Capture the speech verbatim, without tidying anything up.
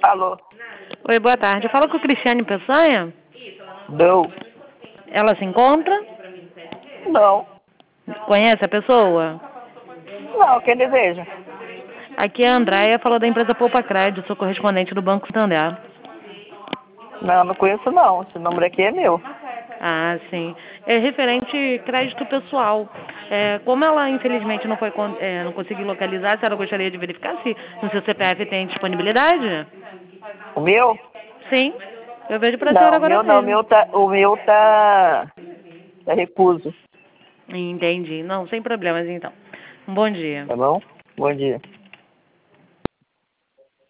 Alô? Oi, boa tarde. Fala com a Cristiane Peçanha. Não. Ela se encontra? Não. Conhece a pessoa? Não, quem deseja? Aqui é a Andréia, fala da empresa Poupa Crédito, sou correspondente do Banco Santander. Não, não conheço não. Esse número aqui é meu. Ah, sim. É referente crédito pessoal. É, como ela infelizmente não foi con- é, não conseguiu localizar, a senhora gostaria de verificar se no seu C P F tem disponibilidade? O meu? Sim. Eu vejo para a senhora Não, o agora meu não. O mesmo. meu tá, o meu tá, tá recuso. Entendi. Não, sem problemas então. Um bom dia. Tá bom? Bom dia.